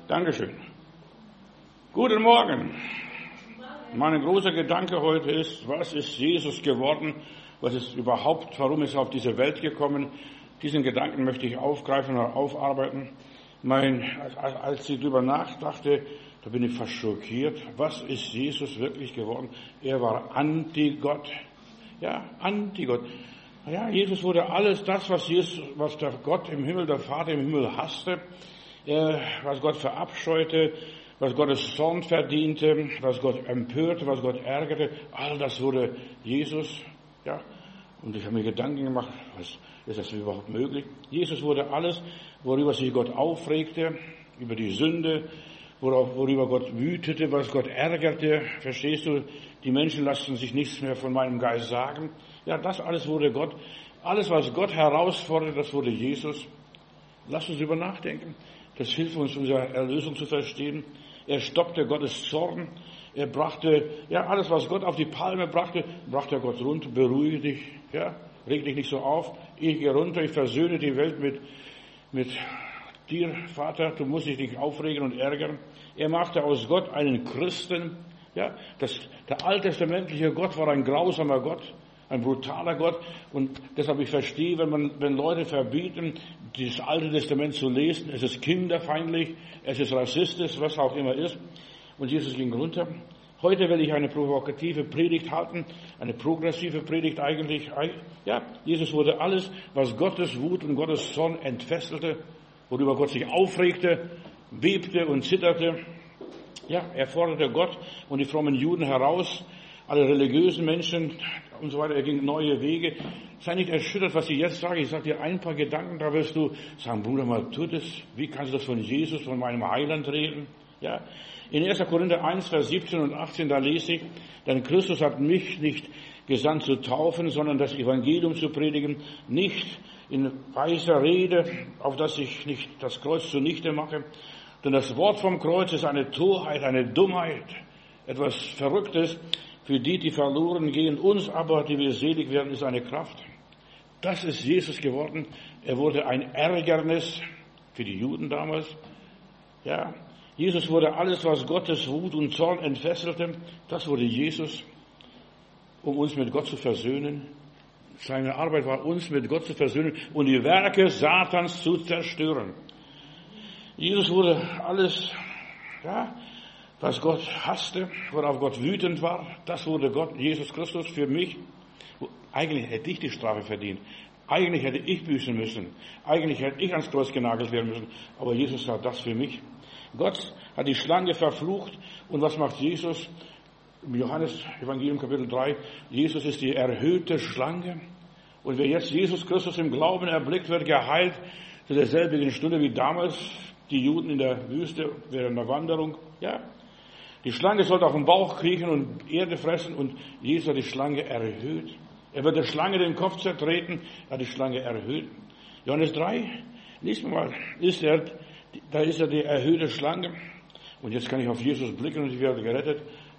Dankeschön. Guten Morgen. Mein großer Gedanke heute ist, was ist Jesus geworden? Was ist überhaupt, warum ist er auf diese Welt gekommen? Diesen Gedanken möchte ich aufgreifen oder aufarbeiten. Als ich darüber nachdachte, da bin ich fast schockiert. Was ist Jesus wirklich geworden? Er war Antigott. Ja, Antigott. Ja, Jesus wurde alles das, was der Gott im Himmel, der Vater im Himmel hasste, was Gott verabscheute, was Gottes Zorn verdiente, was Gott empörte, was Gott ärgerte, all das wurde Jesus. Ja, und ich habe mir Gedanken gemacht, was ist das überhaupt möglich? Jesus wurde alles, worüber sich Gott aufregte, über die Sünde, worüber Gott wütete, was Gott ärgerte. Verstehst du? Die Menschen lassen sich nichts mehr von meinem Geist sagen. Ja, das alles wurde Gott. Alles, was Gott herausforderte, das wurde Jesus. Lass uns darüber nachdenken. Das hilft uns, unsere Erlösung zu verstehen. Er stoppte Gottes Zorn. Er brachte, ja, alles, was Gott auf die Palme brachte Gott runter. Beruhige dich, ja, reg dich nicht so auf. Ich gehe runter, ich versöhne die Welt mit dir, Vater. Du musst dich nicht aufregen und ärgern. Er machte aus Gott einen Christen. Ja, der alttestamentliche Gott war ein grausamer Gott, ein brutaler Gott. Und deshalb ich verstehe, wenn Leute verbieten, das Alte Testament zu lesen, es ist kinderfeindlich, es ist rassistisch, was auch immer ist. Und Jesus ging runter. Heute will ich eine provokative Predigt halten, eine progressive Predigt eigentlich. Ja, Jesus wurde alles, was Gottes Wut und Gottes Zorn entfesselte, worüber Gott sich aufregte, bebte und zitterte. Ja, er forderte Gott und die frommen Juden heraus, alle religiösen Menschen und so weiter. Er ging neue Wege. Sei nicht erschüttert, was ich jetzt sage. Ich sage dir ein paar Gedanken, da wirst du sagen, Bruder, mal tu das. Wie kannst du das von Jesus, von meinem Heiland reden? Ja. In 1. Korinther 1, Vers 17 und 18, da lese ich, denn Christus hat mich nicht gesandt zu taufen, sondern das Evangelium zu predigen, nicht in weiser Rede, auf dass ich nicht das Kreuz zunichte mache. Denn das Wort vom Kreuz ist eine Torheit, eine Dummheit, etwas Verrücktes. Für die verloren gehen, uns aber, die wir selig werden, ist eine Kraft. Das ist Jesus geworden. Er wurde ein Ärgernis für die Juden damals. Ja, Jesus wurde alles, was Gottes Wut und Zorn entfesselte. Das wurde Jesus, um uns mit Gott zu versöhnen. Seine Arbeit war, uns mit Gott zu versöhnen und die Werke Satans zu zerstören. Jesus wurde alles, ja, was Gott hasste, worauf Gott wütend war, das wurde Gott, Jesus Christus, für mich. Eigentlich hätte ich die Strafe verdient. Eigentlich hätte ich büßen müssen. Eigentlich hätte ich ans Kreuz genagelt werden müssen. Aber Jesus tat das für mich. Gott hat die Schlange verflucht. Und was macht Jesus? Im Johannes Evangelium Kapitel 3. Jesus ist die erhöhte Schlange. Und wer jetzt Jesus Christus im Glauben erblickt, wird geheilt zu derselbigen Stunde wie damals die Juden in der Wüste während der Wanderung. Ja. Die Schlange sollte auf den Bauch kriechen und Erde fressen und Jesus hat die Schlange erhöht. Er wird der Schlange den Kopf zertreten, er hat die Schlange erhöht. Johannes 3, liest mal, da ist er die erhöhte Schlange. Und jetzt kann ich auf Jesus blicken und ich werde gerettet.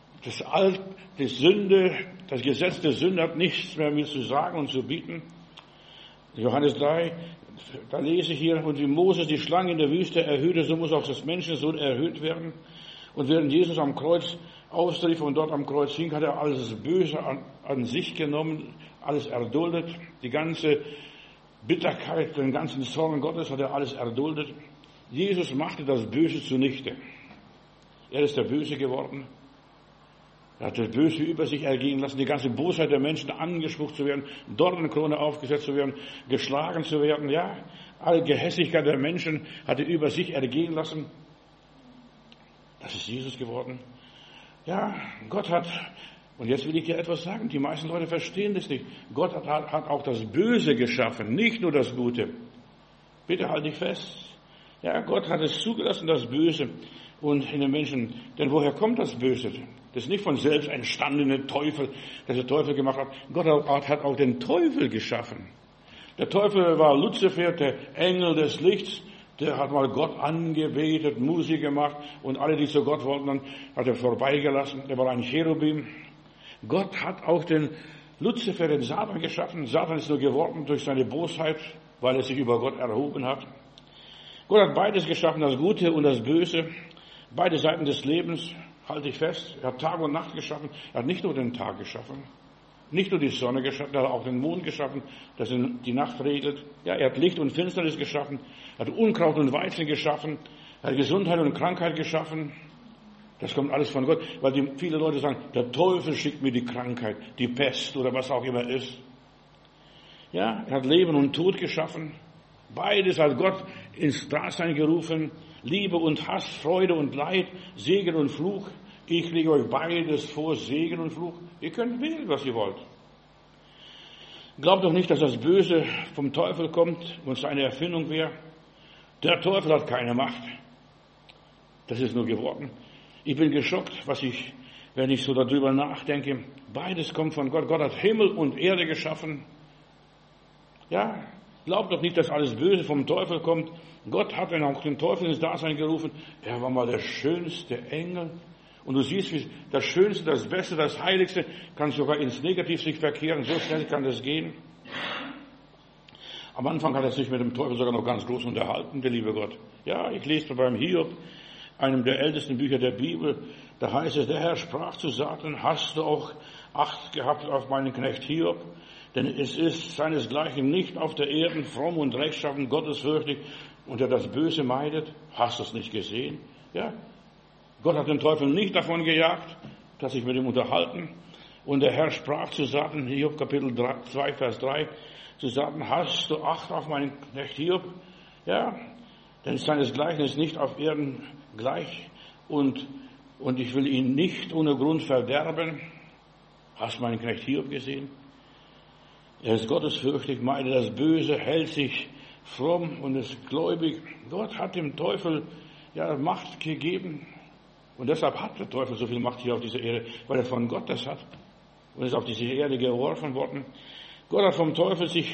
Die Sünde, das Gesetz der Sünde hat nichts mehr mir zu sagen und zu bieten. Johannes 3, da lese ich hier, und wie Moses die Schlange in der Wüste erhöhte, so muss auch das Menschensohn erhöht werden. Und während Jesus am Kreuz austrief und dort am Kreuz hing, hat er alles Böse an sich genommen, alles erduldet. Die ganze Bitterkeit, den ganzen Zorn Gottes hat er alles erduldet. Jesus machte das Böse zunichte. Er ist der Böse geworden. Er hat das Böse über sich ergehen lassen, die ganze Bosheit der Menschen angespuckt zu werden, Dornenkrone aufgesetzt zu werden, geschlagen zu werden. Ja, alle Gehässigkeit der Menschen hat er über sich ergehen lassen. Das ist Jesus geworden. Ja, Gott hat, und jetzt will ich dir etwas sagen, die meisten Leute verstehen das nicht. Gott hat auch das Böse geschaffen, nicht nur das Gute. Bitte halt dich fest. Ja, Gott hat es zugelassen, das Böse und in den Menschen. Denn woher kommt das Böse? Das ist nicht von selbst entstandene Teufel, das der Teufel gemacht hat. Gott hat auch den Teufel geschaffen. Der Teufel war Luzifer, der Engel des Lichts. Der hat mal Gott angebetet, Musik gemacht und alle, die zu Gott wollten, dann hat er vorbeigelassen. Der war ein Cherubim. Gott hat auch den Luzifer, den Satan geschaffen. Satan ist nur geworden durch seine Bosheit, weil er sich über Gott erhoben hat. Gott hat beides geschaffen, das Gute und das Böse. Beide Seiten des Lebens, halte ich fest. Er hat Tag und Nacht geschaffen. Er hat nicht nur den Tag geschaffen, nicht nur die Sonne geschaffen, er hat auch den Mond geschaffen, das die Nacht regelt. Ja, er hat Licht und Finsternis geschaffen. Er hat Unkraut und Weizen geschaffen. Er hat Gesundheit und Krankheit geschaffen. Das kommt alles von Gott, weil viele Leute sagen, der Teufel schickt mir die Krankheit, die Pest oder was auch immer ist. Ja, er hat Leben und Tod geschaffen. Beides hat Gott ins Dasein gerufen. Liebe und Hass, Freude und Leid, Segen und Fluch. Ich lege euch beides vor, Segen und Fluch. Ihr könnt wählen, was ihr wollt. Glaubt doch nicht, dass das Böse vom Teufel kommt und seine Erfindung wäre. Der Teufel hat keine Macht. Das ist nur geworden. Ich bin geschockt, wenn ich so darüber nachdenke. Beides kommt von Gott. Gott hat Himmel und Erde geschaffen. Ja, glaubt doch nicht, dass alles Böse vom Teufel kommt. Gott hat auch den Teufel ins Dasein gerufen. Er war mal der schönste Engel. Und du siehst, wie das Schönste, das Beste, das Heiligste kann sogar ins Negativ sich verkehren. So schnell kann das gehen. Am Anfang hat er sich mit dem Teufel sogar noch ganz groß unterhalten, der liebe Gott. Ja, ich lese beim Hiob, einem der ältesten Bücher der Bibel, da heißt es, der Herr sprach zu Satan, hast du auch Acht gehabt auf meinen Knecht Hiob? Denn es ist seinesgleichen nicht auf der Erde fromm und rechtschaffen, gottesfürchtig, und der das Böse meidet. Hast du es nicht gesehen? Ja. Gott hat den Teufel nicht davon gejagt, dass sich mit ihm unterhalten. Und der Herr sprach zu Satan, Hiob Kapitel 2, Vers 3, zu Satan, hast du Acht auf meinen Knecht Hiob? Ja. Denn seinesgleichen ist nicht auf Erden gleich, und ich will ihn nicht ohne Grund verderben. Hast du meinen Knecht Hiob gesehen? Er ist gottesfürchtig, meidet das Böse, hält sich fromm und ist gläubig. Gott hat dem Teufel Macht gegeben. Und deshalb hat der Teufel so viel Macht hier auf dieser Erde, weil er von Gott das hat und ist auf diese Erde geworfen worden. Gott hat vom Teufel sich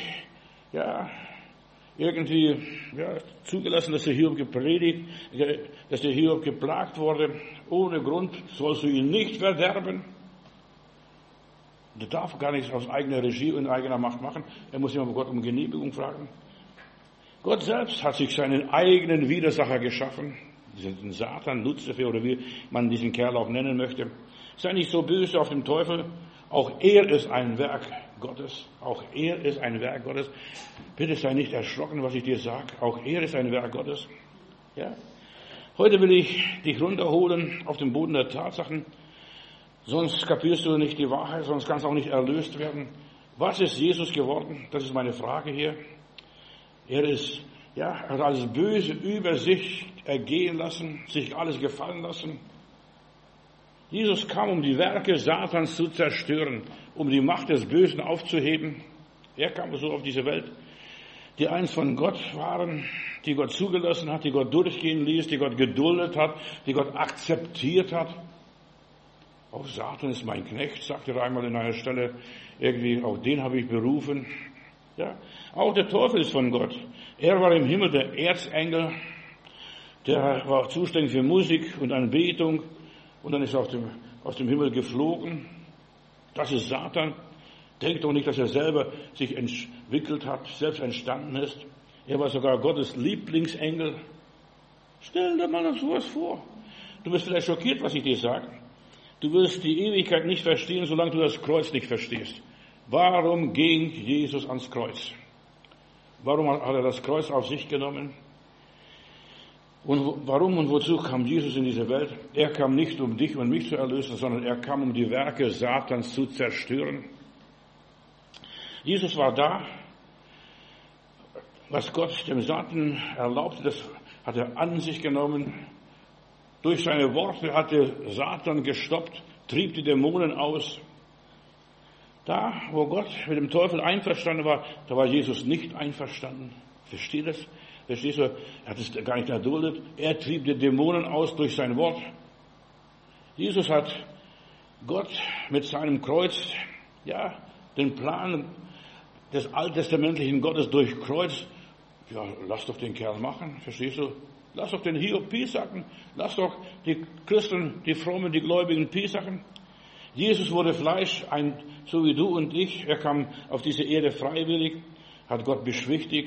irgendwie zugelassen, dass der Hiob gepredigt, dass der Hiob geplagt wurde. Ohne Grund sollst du ihn nicht verderben. Der darf gar nichts aus eigener Regie und eigener Macht machen. Er muss immer Gott um Genehmigung fragen. Gott selbst hat sich seinen eigenen Widersacher geschaffen. Den Satan, Luzifer oder wie man diesen Kerl auch nennen möchte. Sei nicht so böse auf den Teufel. Auch er ist ein Werk Gottes. Auch er ist ein Werk Gottes. Bitte sei nicht erschrocken, was ich dir sage. Auch er ist ein Werk Gottes. Ja. Heute will ich dich runterholen auf den Boden der Tatsachen. Sonst kapierst du nicht die Wahrheit, sonst kannst du auch nicht erlöst werden. Was ist Jesus geworden? Das ist meine Frage hier. Er hat alles Böse über sich ergehen lassen, sich alles gefallen lassen. Jesus kam, um die Werke Satans zu zerstören, um die Macht des Bösen aufzuheben. Er kam so auf diese Welt, die eins von Gott waren, die Gott zugelassen hat, die Gott durchgehen ließ, die Gott geduldet hat, die Gott akzeptiert hat. Auch Satan ist mein Knecht, sagte er einmal in einer Stelle. Irgendwie, auch den habe ich berufen. Ja, auch der Teufel ist von Gott. Er war im Himmel der Erzengel. Der war zuständig für Musik und Anbetung. Und dann ist er aus dem Himmel geflogen. Das ist Satan. Denkt doch nicht, dass er selber sich entwickelt hat, selbst entstanden ist. Er war sogar Gottes Lieblingsengel. Stell dir mal sowas vor. Du bist vielleicht schockiert, was ich dir sage. Du wirst die Ewigkeit nicht verstehen, solange du das Kreuz nicht verstehst. Warum ging Jesus ans Kreuz? Warum hat er das Kreuz auf sich genommen? Und warum und wozu kam Jesus in diese Welt? Er kam nicht, um dich und mich zu erlösen, sondern er kam, um die Werke Satans zu zerstören. Jesus war da. Was Gott dem Satan erlaubte, das hat er an sich genommen. Durch seine Worte hatte Satan gestoppt, trieb die Dämonen aus. Da, wo Gott mit dem Teufel einverstanden war, da war Jesus nicht einverstanden. Versteht das? Verstehst du? Er hat es gar nicht erduldet. Er trieb die Dämonen aus durch sein Wort. Jesus hat Gott mit seinem Kreuz, den Plan des alttestamentlichen Gottes durchkreuzt. Ja, lass doch den Kerl machen. Verstehst du? Lass doch den Hiob piesacken. Lass doch die Christen, die Frommen, die Gläubigen piesacken. Jesus wurde Fleisch, so wie du und ich. Er kam auf diese Erde freiwillig, hat Gott beschwichtigt,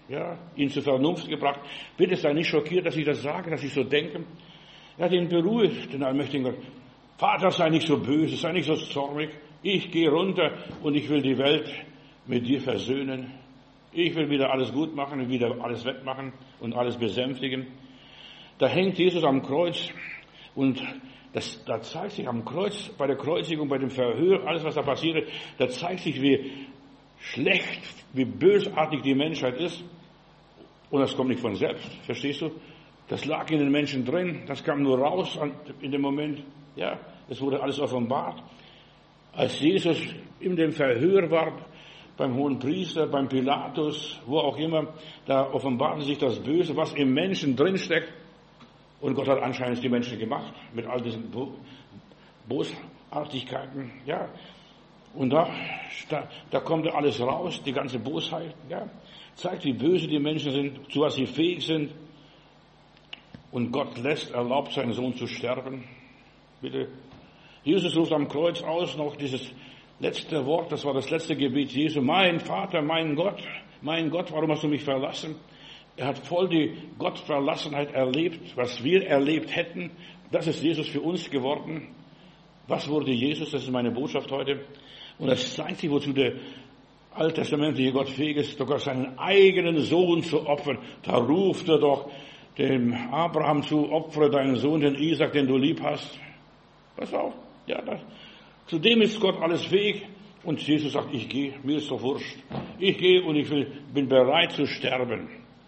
ja, ihn zur Vernunft gebracht. Bitte sei nicht schockiert, dass ich das sage, dass ich so denke. Er hat ihn beruhigt, den allmächtigen Gott. Vater, sei nicht so böse, sei nicht so zornig. Ich gehe runter und ich will die Welt mit dir versöhnen. Ich will wieder alles gut machen, wieder alles wettmachen und alles besänftigen. Da hängt Jesus am Kreuz und da zeigt sich am Kreuz, bei der Kreuzigung, bei dem Verhör, alles was da passiert, da zeigt sich, wie schlecht, wie bösartig die Menschheit ist. Und das kommt nicht von selbst, verstehst du? Das lag in den Menschen drin, das kam nur raus in dem Moment. Ja, es wurde alles offenbart. Als Jesus in dem Verhör war, beim Hohenpriester, beim Pilatus, wo auch immer, da offenbarte sich das Böse, was im Menschen drinsteckt. Und Gott hat anscheinend die Menschen gemacht, mit all diesen Bosartigkeiten, ja. Und da kommt alles raus, die ganze Bosheit, ja. Zeigt, wie böse die Menschen sind, zu was sie fähig sind. Und Gott erlaubt seinen Sohn zu sterben. Bitte. Jesus ruft am Kreuz aus noch dieses letzte Wort, das war das letzte Gebet Jesu. Mein Vater, mein Gott, warum hast du mich verlassen? Er hat voll die Gottverlassenheit erlebt, was wir erlebt hätten. Das ist Jesus für uns geworden. Was wurde Jesus? Das ist meine Botschaft heute. Und das zeigt sich, wozu der alttestamentliche Gott fähig ist, sogar seinen eigenen Sohn zu opfern. Da ruft er doch dem Abraham zu, opfere deinen Sohn, den Isaac, den du lieb hast. Pass auf. Ja, zu dem ist Gott alles fähig. Und Jesus sagt, ich gehe, mir ist doch wurscht. Ich gehe und bin bereit zu sterben.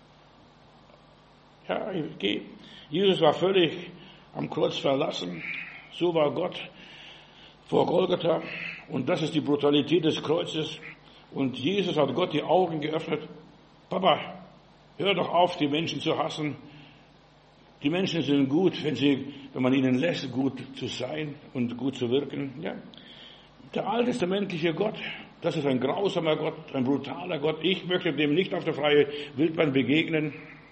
Ja, ich gehe. Jesus war völlig am Kreuz verlassen. So war Gott vor Golgatha. Und das ist die Brutalität des Kreuzes. Und Jesus hat Gott die Augen geöffnet. Papa, hör doch auf, die Menschen zu hassen. Die Menschen sind gut, wenn man ihnen lässt, gut zu sein und gut zu wirken. Ja. Der alttestamentliche Gott, das ist ein grausamer Gott, ein brutaler Gott. Ich möchte dem nicht auf der freien Wildbahn begegnen.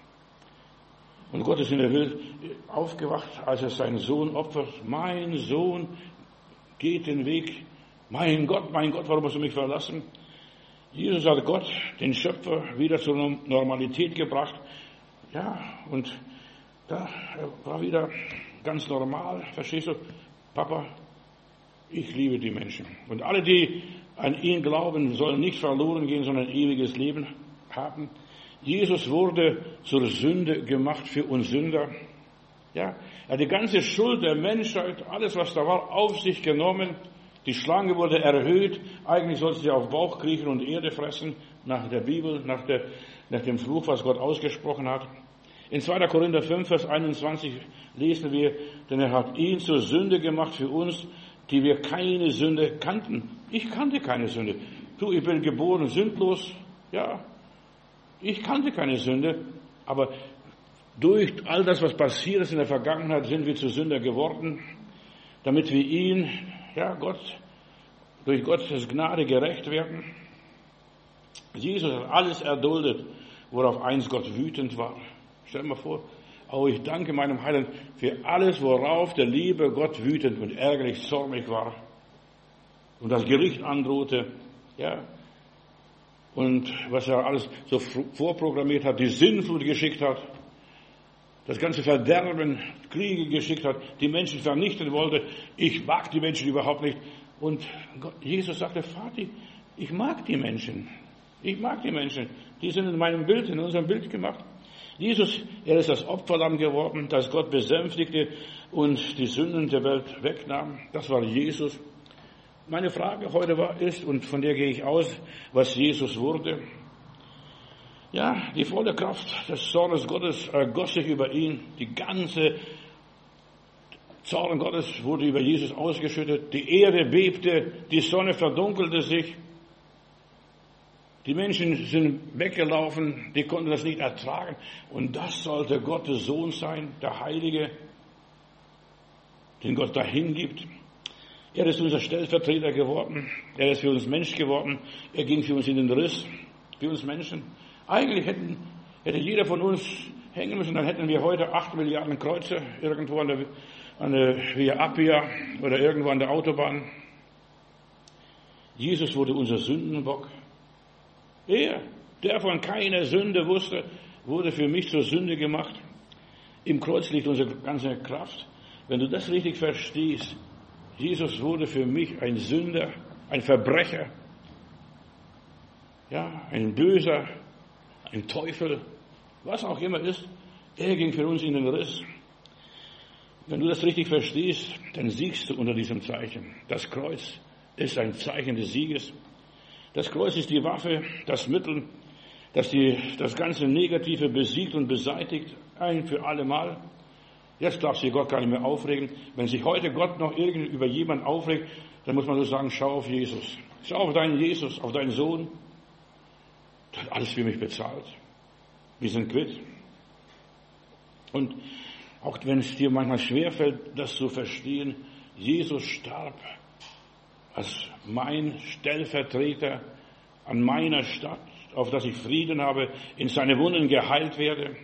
Und Gott ist in der Welt aufgewacht, als er seinen Sohn opfert. Mein Sohn geht den Weg. Mein Gott, warum hast du mich verlassen? Jesus hat Gott, den Schöpfer, wieder zur Normalität gebracht. Ja, und da war wieder ganz normal, verstehst du? Papa, ich liebe die Menschen. Und alle, die an ihn glauben, sollen nicht verloren gehen, sondern ein ewiges Leben haben. Jesus wurde zur Sünde gemacht für uns Sünder. Ja, er hat die ganze Schuld der Menschheit, alles was da war, auf sich genommen. Die Schlange wurde erhöht. Eigentlich sollte sie auf Bauch kriechen und Erde fressen, nach der Bibel, nach dem Fluch, was Gott ausgesprochen hat. In 2. Korinther 5, Vers 21 lesen wir, denn er hat ihn zur Sünde gemacht für uns, die wir keine Sünde kannten. Ich kannte keine Sünde. Ich bin geboren sündlos. Ja, ich kannte keine Sünde. Aber durch all das, was passiert ist in der Vergangenheit, sind wir zu Sünder geworden, damit wir ihn, ja, durch Gottes Gnade gerecht werden. Jesus hat alles erduldet, worauf einst Gott wütend war. Stell dir mal vor, ich danke meinem Heiland für alles, worauf der liebe Gott wütend und ärgerlich, zornig war und das Gericht androhte, ja, und was er alles so vorprogrammiert hat, die Sintflut geschickt hat, das ganze Verderben, Kriege geschickt hat, die Menschen vernichten wollte. Ich mag die Menschen überhaupt nicht. Und Jesus sagte, Vati, ich mag die Menschen. Ich mag die Menschen. Die sind in meinem Bild, in unserem Bild gemacht. Jesus, er ist das Opferlamm geworden, das Gott besänftigte und die Sünden der Welt wegnahm. Das war Jesus. Meine Frage heute ist, und von der gehe ich aus, was Jesus wurde. Ja, die volle Kraft des Zornes Gottes ergoss sich über ihn. Die ganze Zorn Gottes wurde über Jesus ausgeschüttet. Die Erde bebte, die Sonne verdunkelte sich. Die Menschen sind weggelaufen, die konnten das nicht ertragen. Und das sollte Gottes Sohn sein, der Heilige, den Gott dahin gibt. Er ist unser Stellvertreter geworden. Er ist für uns Mensch geworden. Er ging für uns in den Riss, für uns Menschen. Eigentlich hätte jeder von uns hängen müssen, dann hätten wir heute 8 Milliarden Kreuze irgendwo an der Via Appia oder irgendwo an der Autobahn. Jesus wurde unser Sündenbock. Er Der von keiner Sünde wusste, wurde für mich zur Sünde gemacht. Im Kreuz liegt unsere ganze Kraft. Wenn du das richtig verstehst, Jesus wurde für mich ein Sünder, ein Verbrecher, ja, ein Böser, ein Teufel, was auch immer ist. Er ging für uns in den Riss. Wenn du das richtig verstehst, dann siegst du unter diesem Zeichen. Das Kreuz ist ein Zeichen des Sieges. Das Kreuz ist die Waffe, das Mittel, das das ganze Negative besiegt und beseitigt, ein für alle Mal. Jetzt darf sich Gott gar nicht mehr aufregen. Wenn sich heute Gott noch irgendwie über jemanden aufregt, dann muss man nur sagen, schau auf Jesus. Schau auf deinen Jesus, auf deinen Sohn. Der hat alles für mich bezahlt. Wir sind quitt. Und auch wenn es dir manchmal schwerfällt, das zu verstehen, Jesus starb als mein Stellvertreter an meiner Stadt, auf dass ich Frieden habe, in seine Wunden geheilt werde.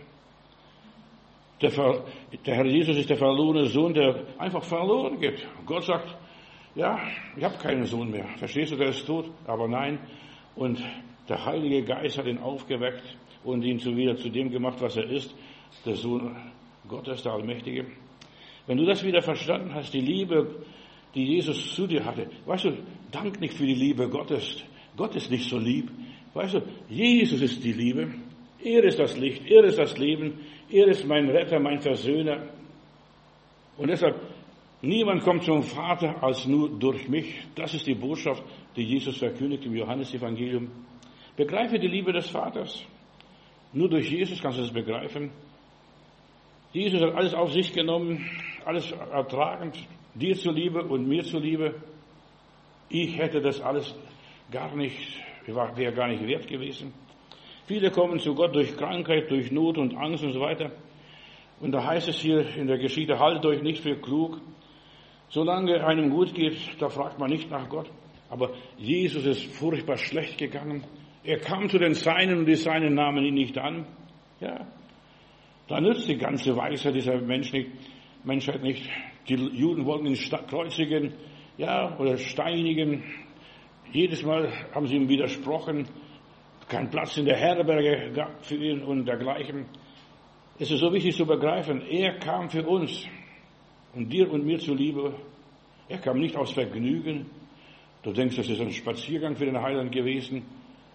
Der Herr Jesus ist der verlorene Sohn, der einfach verloren geht. Gott sagt, ja, ich habe keinen Sohn mehr. Verstehst du, der ist tot? Aber nein. Und der Heilige Geist hat ihn aufgeweckt und ihn wieder zu dem gemacht, was er ist, der Sohn Gottes, der Allmächtige. Wenn du das wieder verstanden hast, die Liebe, die Jesus zu dir hatte, weißt du, dank nicht für die Liebe Gottes. Gott ist nicht so lieb. Weißt du, Jesus ist die Liebe. Er ist das Licht, er ist das Leben, er ist mein Retter, mein Versöhner. Und deshalb, niemand kommt zum Vater als nur durch mich. Das ist die Botschaft, die Jesus verkündigt im Johannesevangelium. Begreife die Liebe des Vaters. Nur durch Jesus kannst du es begreifen. Jesus hat alles auf sich genommen, alles ertragen, dir zuliebe und mir zuliebe. Ich hätte das alles gar nicht, wäre gar nicht wert gewesen. Viele kommen zu Gott durch Krankheit, durch Not und Angst und so weiter. Und da heißt es hier in der Geschichte, haltet euch nicht für klug. Solange einem gut geht, da fragt man nicht nach Gott. Aber Jesus ist furchtbar schlecht gegangen. Er kam zu den Seinen und die Seinen nahmen ihn nicht an. Ja, da nützt die ganze Weisheit dieser Menschheit nicht. Die Juden wollten ihn kreuzigen, ja, oder steinigen. Jedes Mal haben sie ihm widersprochen. Kein Platz in der Herberge gab für ihn und dergleichen. Es ist so wichtig zu begreifen, er kam für uns und dir und mir zuliebe. Er kam nicht aus Vergnügen. Du denkst, das ist ein Spaziergang für den Heiland gewesen.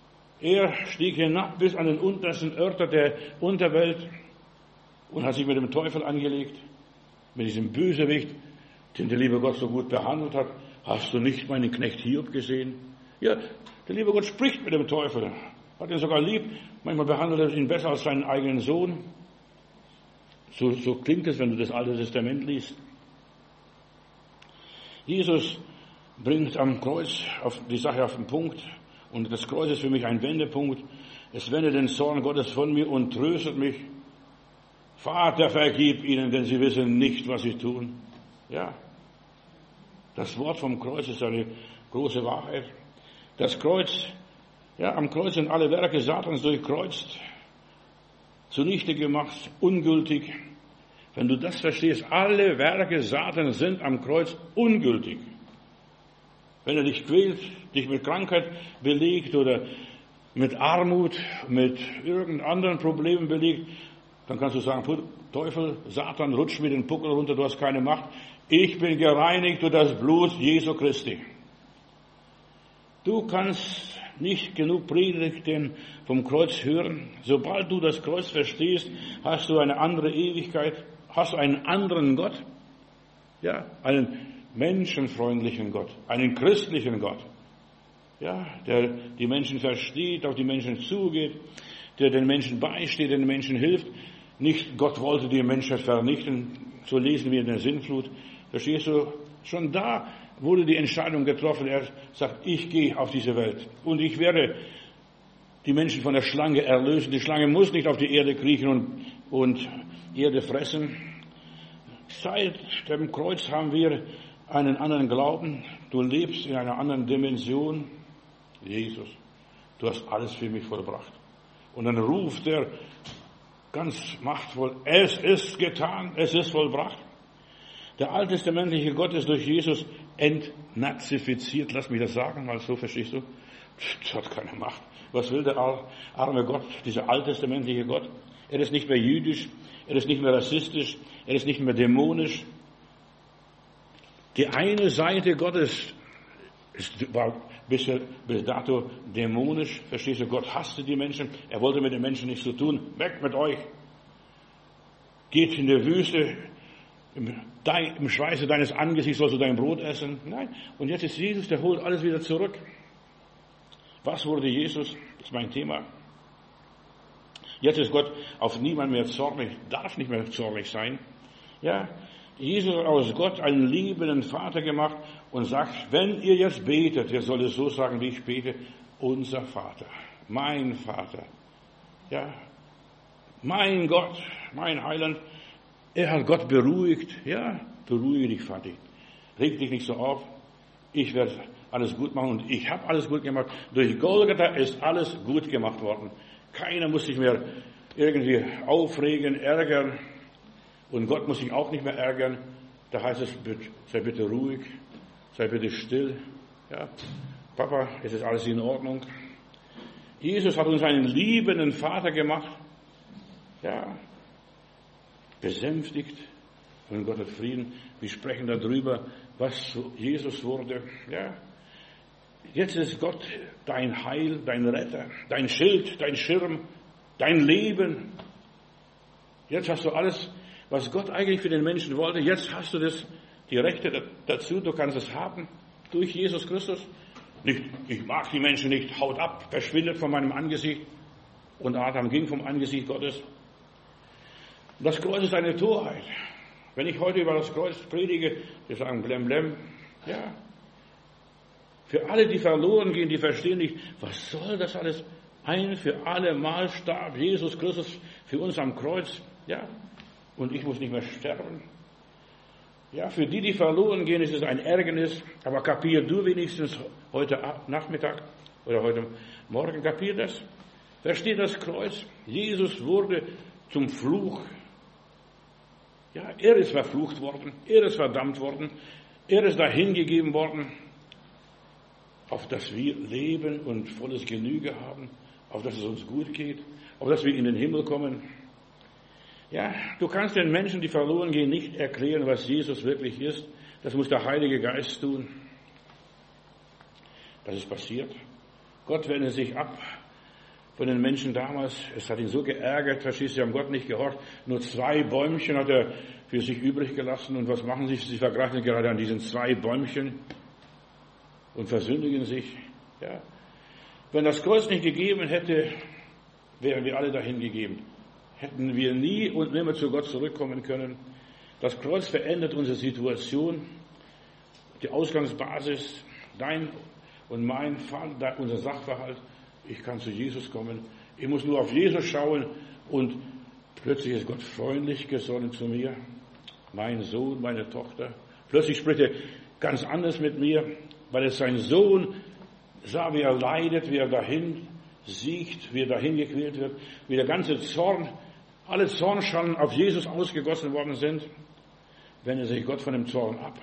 Er stieg hinab bis an den untersten Örter der Unterwelt und hat sich mit dem Teufel angelegt, mit diesem Bösewicht, den der liebe Gott so gut behandelt hat. Hast du nicht meinen Knecht Hiob gesehen? Ja, der liebe Gott spricht mit dem Teufel, hat ihn sogar lieb. Manchmal behandelt er ihn besser als seinen eigenen Sohn. So klingt es, wenn du das Alte Testament liest. Jesus bringt am Kreuz die Sache auf den Punkt. Und das Kreuz ist für mich ein Wendepunkt. Es wendet den Zorn Gottes von mir und tröstet mich. Vater, vergib ihnen, denn sie wissen nicht, was sie tun. Ja, das Wort vom Kreuz ist eine große Wahrheit. Das Kreuz, ja, am Kreuz sind alle Werke Satans durchkreuzt, zunichte gemacht, ungültig. Wenn du das verstehst, alle Werke Satans sind am Kreuz ungültig. Wenn er dich quält, dich mit Krankheit belegt oder mit Armut, mit irgendeinen anderen Problemen belegt, dann kannst du sagen, Teufel, Satan, rutsch mir den Puckel runter, du hast keine Macht. Ich bin gereinigt durch das Blut Jesu Christi. Du kannst nicht genug Predigten vom Kreuz hören. Sobald du das Kreuz verstehst, hast du eine andere Ewigkeit, hast du einen anderen Gott. Ja, einen menschenfreundlichen Gott, einen christlichen Gott. Ja, der die Menschen versteht, auf die Menschen zugeht, der den Menschen beisteht, den Menschen hilft. Nicht Gott wollte die Menschheit vernichten, so lesen wir in der Sintflut. Verstehst du? Schon da wurde die Entscheidung getroffen. Er sagt, ich gehe auf diese Welt und ich werde die Menschen von der Schlange erlösen. Die Schlange muss nicht auf die Erde kriechen und Erde fressen. Seit dem Kreuz haben wir einen anderen Glauben. Du lebst in einer anderen Dimension. Jesus, du hast alles für mich vollbracht. Und dann ruft er ganz machtvoll, es ist getan, es ist vollbracht. Der alttestamentliche Gott ist durch Jesus entnazifiziert. Lass mich das sagen, weil so verstehst du. Das hat keine Macht. Was will der arme Gott, dieser alttestamentliche Gott? Er ist nicht mehr jüdisch, er ist nicht mehr rassistisch, er ist nicht mehr dämonisch. Die eine Seite Gottes war bis dato dämonisch. Verstehst du, Gott hasste die Menschen, er wollte mit den Menschen nichts zu tun. Weg mit euch! Geht in der Wüste, im Schweiße deines Angesichts sollst du dein Brot essen. Nein, und jetzt ist Jesus, der holt alles wieder zurück. Was wurde Jesus? Das ist mein Thema. Jetzt ist Gott auf niemand mehr zornig, darf nicht mehr zornig sein. Ja, Jesus hat aus Gott einen liebenden Vater gemacht und sagt, wenn ihr jetzt betet, ihr sollt es so sagen, wie ich bete, unser Vater, mein Vater. Ja, mein Gott, mein Heiland. Er hat Gott beruhigt. Ja, beruhige dich, Vati. Reg dich nicht so auf. Ich werde alles gut machen und ich habe alles gut gemacht. Durch Golgatha ist alles gut gemacht worden. Keiner muss sich mehr irgendwie aufregen, ärgern. Und Gott muss sich auch nicht mehr ärgern. Da heißt es, sei bitte ruhig, sei bitte still. Ja, Papa, es ist alles in Ordnung. Jesus hat uns einen liebenden Vater gemacht. Ja, besänftigt. Und Gott hat Frieden. Wir sprechen darüber, was Jesus wurde. Ja, jetzt ist Gott dein Heil, dein Retter, dein Schild, dein Schirm, dein Leben. Jetzt hast du alles, was Gott eigentlich für den Menschen wollte. Jetzt hast du die Rechte dazu. Du kannst es haben durch Jesus Christus. Nicht, ich mag die Menschen nicht, haut ab, verschwindet von meinem Angesicht. Und Adam ging vom Angesicht Gottes. Das Kreuz ist eine Torheit. Wenn ich heute über das Kreuz predige, wir sagen blem blem. Ja. Für alle, die verloren gehen, die verstehen nicht, was soll das alles? Ein für alle Mal starb Jesus Christus für uns am Kreuz. Ja. Und ich muss nicht mehr sterben. Ja, für die verloren gehen, ist es ein Ärgernis. Aber kapier du wenigstens heute Nachmittag oder heute Morgen, kapier das. Versteh das Kreuz. Jesus wurde zum Fluch. Ja, er ist verflucht worden, er ist verdammt worden, er ist dahingegeben worden, auf dass wir leben und volles Genüge haben, auf dass es uns gut geht, auf dass wir in den Himmel kommen. Ja, du kannst den Menschen, die verloren gehen, nicht erklären, was Jesus wirklich ist. Das muss der Heilige Geist tun. Das ist passiert. Gott wendet sich ab von den Menschen damals. Es hat ihn so geärgert, verstehst du, sie haben Gott nicht gehorcht. Nur 2 Bäumchen hat er für sich übrig gelassen. Und was machen sie? Sie vergreifen gerade an diesen 2 Bäumchen und versündigen sich. Ja. Wenn das Kreuz nicht gegeben hätte, wären wir alle dahin gegeben. Hätten wir nie und nimmer zu Gott zurückkommen können. Das Kreuz verändert unsere Situation, die Ausgangsbasis, dein und mein Fall, unser Sachverhalt. Ich kann zu Jesus kommen. Ich muss nur auf Jesus schauen und plötzlich ist Gott freundlich gesonnen zu mir. Mein Sohn, meine Tochter. Plötzlich spricht er ganz anders mit mir, weil es sein Sohn sah, wie er leidet, wie er dahin siegt, wie er dahin gequält wird, wie der ganze Zorn, alle Zornschalen auf Jesus ausgegossen worden sind. Wendet sich Gott von dem Zorn ab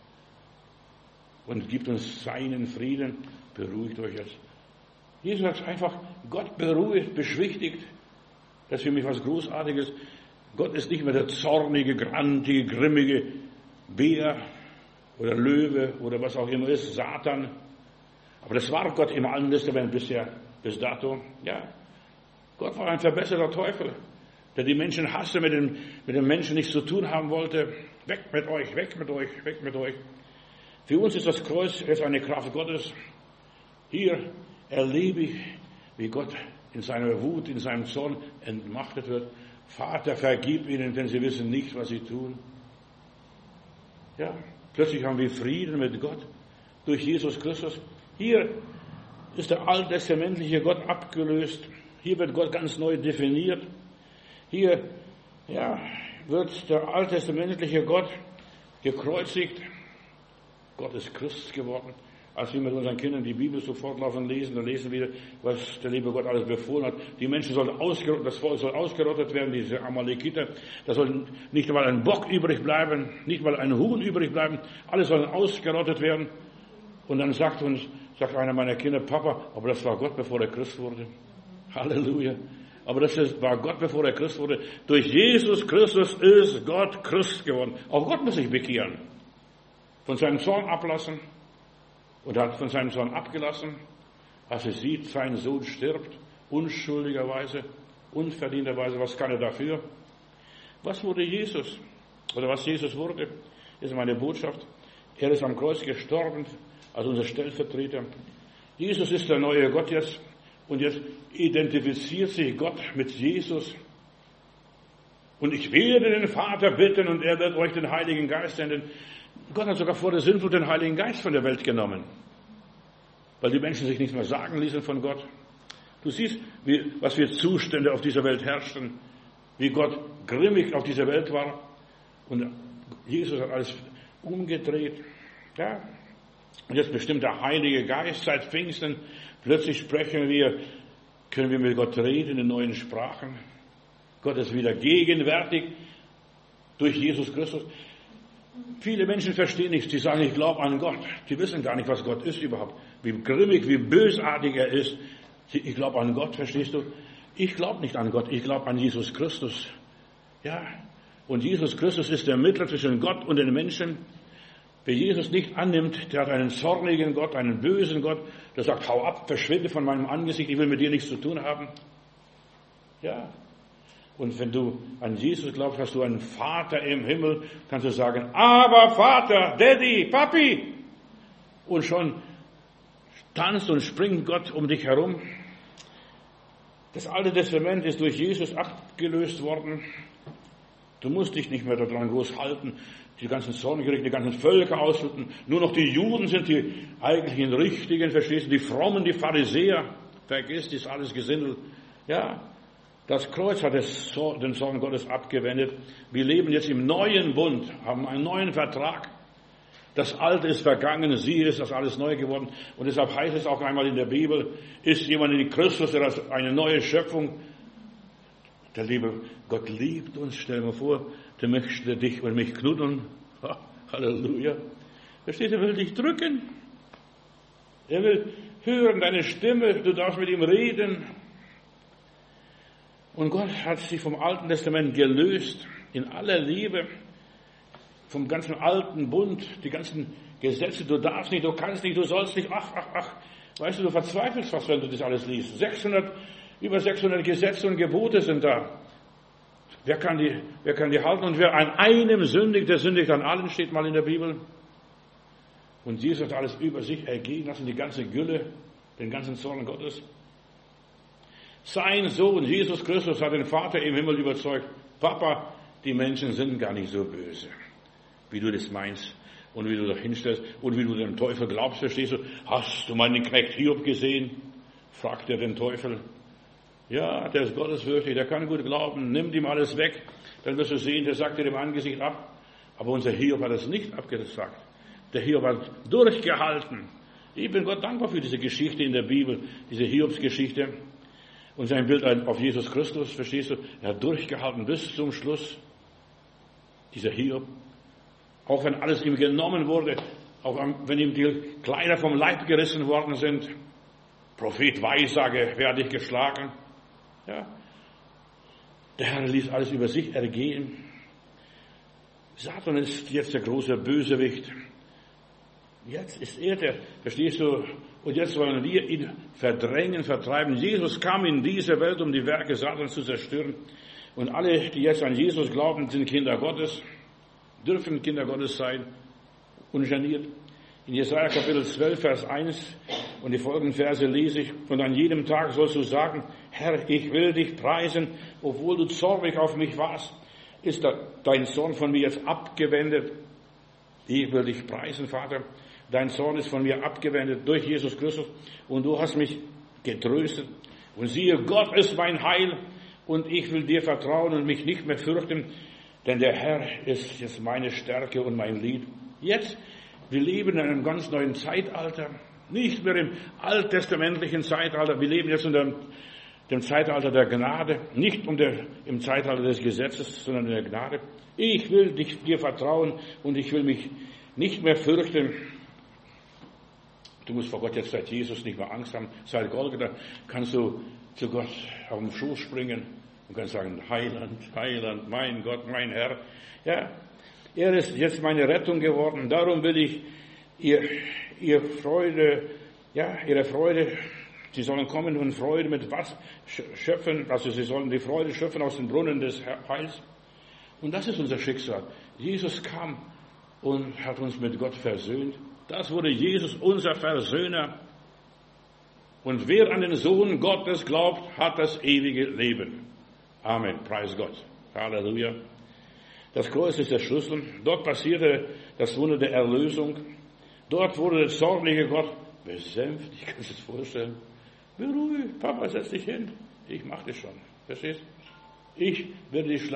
und gibt uns seinen Frieden. Beruhigt euch jetzt. Jesus sagt einfach, Gott beruhigt, beschwichtigt. Das ist für mich was Großartiges. Gott ist nicht mehr der zornige, grantige, grimmige Bär oder Löwe oder was auch immer ist, Satan. Aber das war Gott im Alten Testament bisher, bis dato. Ja, Gott war ein verbesserter Teufel, der die Menschen hasste, mit den Menschen nichts zu tun haben wollte. Weg mit euch, weg mit euch, weg mit euch. Für uns ist das Kreuz jetzt eine Kraft Gottes. Hier erlebe ich, wie Gott in seiner Wut, in seinem Zorn entmachtet wird. Vater, vergib ihnen, denn sie wissen nicht, was sie tun. Ja, plötzlich haben wir Frieden mit Gott durch Jesus Christus. Hier ist der alttestamentliche Gott abgelöst. Hier wird Gott ganz neu definiert. Hier, ja, wird der alttestamentliche Gott gekreuzigt. Gott ist Christ geworden. Als wir mit unseren Kindern die Bibel so fortlaufend lesen, dann lesen wir, was der liebe Gott alles befohlen hat. Die Menschen sollen das Volk soll ausgerottet werden, diese Amalekiter. Da soll nicht mal ein Bock übrig bleiben, nicht mal ein Huhn übrig bleiben. Alles soll ausgerottet werden. Und dann sagt uns sagt einer meiner Kinder, Papa, aber das war Gott, bevor er Christ wurde. Halleluja. Aber das war Gott, bevor er Christ wurde. Durch Jesus Christus ist Gott Christ geworden. Auch Gott muss sich bekehren. Von seinem Zorn ablassen. Und er hat von seinem Zorn abgelassen, als er sieht, sein Sohn stirbt, unschuldigerweise, unverdienterweise. Was kann er dafür? Was wurde Jesus? Oder was Jesus wurde, ist meine Botschaft. Er ist am Kreuz gestorben, als unser Stellvertreter. Jesus ist der neue Gott jetzt. Und jetzt identifiziert sich Gott mit Jesus. Und ich werde den Vater bitten und er wird euch den Heiligen Geist senden. Gott hat sogar vor der Sintflut den Heiligen Geist von der Welt genommen. Weil die Menschen sich nichts mehr sagen ließen von Gott. Du siehst, was für Zustände auf dieser Welt herrschten. Wie Gott grimmig auf dieser Welt war. Und Jesus hat alles umgedreht. Ja. Und jetzt bestimmt der Heilige Geist seit Pfingsten. Plötzlich können wir mit Gott reden in neuen Sprachen. Gott ist wieder gegenwärtig durch Jesus Christus. Viele Menschen verstehen nichts. Die sagen, ich glaube an Gott. Die wissen gar nicht, was Gott ist überhaupt. Wie grimmig, wie bösartig er ist. Ich glaube an Gott, verstehst du? Ich glaube nicht an Gott. Ich glaube an Jesus Christus. Ja. Und Jesus Christus ist der Mittler zwischen Gott und den Menschen. Wer Jesus nicht annimmt, der hat einen zornigen Gott, einen bösen Gott, der sagt, hau ab, verschwinde von meinem Angesicht, ich will mit dir nichts zu tun haben. Ja. Und wenn du an Jesus glaubst, hast du einen Vater im Himmel, kannst du sagen, aber Vater, Daddy, Papi. Und schon tanzt und springt Gott um dich herum. Das Alte Testament ist durch Jesus abgelöst worden. Du musst dich nicht mehr daran groß halten, die ganzen Zorngerichte, die ganzen Völker ausschütten. Nur noch die Juden sind die eigentlichen Richtigen, verstehst du? Die Frommen, die Pharisäer. Vergiss das alles Gesindel. Ja, das Kreuz hat den Zorn Gottes abgewendet. Wir leben jetzt im neuen Bund, haben einen neuen Vertrag. Das Alte ist vergangen, siehe, ist das alles neu geworden. Und deshalb heißt es auch einmal in der Bibel, ist jemand in Christus, der ist eine neue Schöpfung. Der liebe Gott liebt uns, stell dir mal vor, der möchte dich und mich knuddeln. Halleluja. Versteht, er will dich drücken. Er will hören deine Stimme, du darfst mit ihm reden. Und Gott hat sich vom Alten Testament gelöst, in aller Liebe, vom ganzen alten Bund, die ganzen Gesetze, du darfst nicht, du kannst nicht, du sollst nicht, ach. Weißt du verzweifelst fast, wenn du das alles liest. Über 600 Gesetze und Gebote sind da. Wer kann die halten? Und wer an einem sündigt, der sündigt an allen, steht mal in der Bibel. Und Jesus hat alles über sich ergehen lassen, die ganze Gülle, den ganzen Zorn Gottes. Sein Sohn, Jesus Christus, hat den Vater im Himmel überzeugt. Papa, die Menschen sind gar nicht so böse, wie du das meinst und wie du da hinstellst und wie du dem Teufel glaubst, verstehst du? Hast du meinen Knecht Hiob gesehen? Fragt er den Teufel. Ja, der ist gottesfürchtig, der kann gut glauben, nimmt ihm alles weg, dann wirst du sehen, der sagt dir dem Angesicht ab. Aber unser Hiob hat es nicht abgesagt. Der Hiob hat durchgehalten. Ich bin Gott dankbar für diese Geschichte in der Bibel, diese Hiobsgeschichte und sein Bild auf Jesus Christus, verstehst du? Er hat durchgehalten bis zum Schluss, dieser Hiob. Auch wenn alles ihm genommen wurde, auch wenn ihm die Kleider vom Leib gerissen worden sind. Prophet Weissage, wer hat dich geschlagen? Ja. Der Herr ließ alles über sich ergehen. Satan ist jetzt der große Bösewicht. Jetzt ist er der, verstehst du? Und jetzt wollen wir ihn verdrängen, vertreiben. Jesus kam in diese Welt, um die Werke Satans zu zerstören. Und alle, die jetzt an Jesus glauben, sind Kinder Gottes, dürfen Kinder Gottes sein, ungeniert. In Jesaja Kapitel 12, Vers 1 und die folgenden Verse lese ich. Und an jedem Tag sollst du sagen, Herr, ich will dich preisen, obwohl du zornig auf mich warst. Ist dein Zorn von mir jetzt abgewendet? Ich will dich preisen, Vater. Dein Zorn ist von mir abgewendet durch Jesus Christus. Und du hast mich getröstet. Und siehe, Gott ist mein Heil. Und ich will dir vertrauen und mich nicht mehr fürchten. Denn der Herr ist jetzt meine Stärke und mein Lied. Jetzt, wir leben in einem ganz neuen Zeitalter. Nicht mehr im alttestamentlichen Zeitalter. Wir leben jetzt unter dem Zeitalter der Gnade. Nicht im Zeitalter des Gesetzes, sondern in der Gnade. Ich will dir vertrauen und ich will mich nicht mehr fürchten. Du musst vor Gott jetzt seit Jesus nicht mehr Angst haben. Seit Golgatha kannst du zu Gott auf den Schoß springen und kannst sagen, Heiland, Heiland, mein Gott, mein Herr. Ja, er ist jetzt meine Rettung geworden. Darum will ich ihre Freude, sie sollen kommen und Freude mit was schöpfen, also sie sollen die Freude schöpfen aus dem Brunnen des Heils. Und das ist unser Schicksal. Jesus kam und hat uns mit Gott versöhnt. Das wurde Jesus, unser Versöhner. Und wer an den Sohn Gottes glaubt, hat das ewige Leben. Amen. Preis Gott. Halleluja. Das Kreuz ist der Schlüssel. Dort passierte das Wunder der Erlösung. Dort wurde der zornige Gott besänftigt. Ich kann es vorstellen. Beruhigt, Papa, setz dich hin. Ich mache das schon. Verstehst? Ich werde die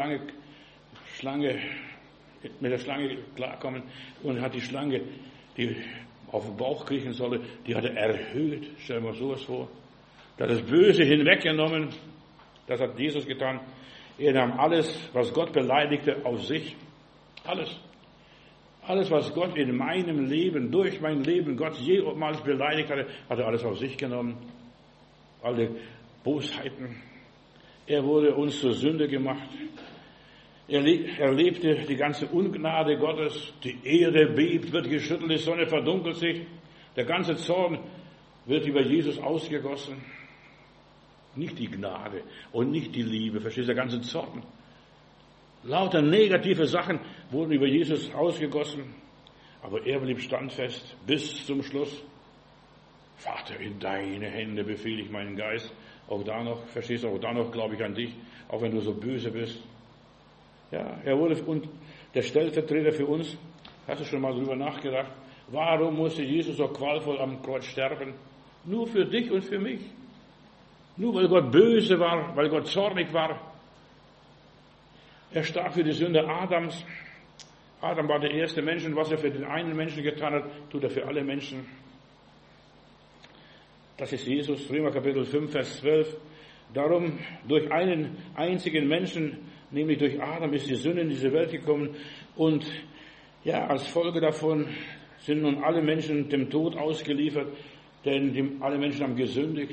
mit der Schlange klarkommen, und hat die Schlange, die auf den Bauch kriechen sollte, die hat er erhöht. Stell dir mal sowas vor. Da hat das Böse hinweggenommen. Das hat Jesus getan. Er nahm alles, was Gott beleidigte, auf sich. Alles. Alles, was Gott in meinem Leben, durch mein Leben, Gott jemals beleidigt hatte, hat er alles auf sich genommen. Alle Bosheiten. Er wurde uns zur Sünde gemacht. Er erlebte die ganze Ungnade Gottes. Die Erde bebt, wird geschüttelt, die Sonne verdunkelt sich. Der ganze Zorn wird über Jesus ausgegossen. Nicht die Gnade und nicht die Liebe, verstehst du, der ganze Zorn. Lauter negative Sachen wurden über Jesus ausgegossen. Aber er blieb standfest bis zum Schluss. Vater, in deine Hände befehle ich meinen Geist. Auch da noch, verstehst du, auch da noch glaube ich an dich, auch wenn du so böse bist. Ja, er wurde der Stellvertreter für uns. Hast du schon mal darüber nachgedacht? Warum musste Jesus so qualvoll am Kreuz sterben? Nur für dich und für mich. Nur weil Gott böse war, weil Gott zornig war. Er starb für die Sünde Adams. Adam war der erste Mensch, und was er für den einen Menschen getan hat, tut er für alle Menschen. Das ist Jesus, Römer Kapitel 5, Vers 12. Darum, durch einen einzigen Menschen, nämlich durch Adam, ist die Sünde in diese Welt gekommen. Und ja, als Folge davon sind nun alle Menschen dem Tod ausgeliefert, denn alle Menschen haben gesündigt.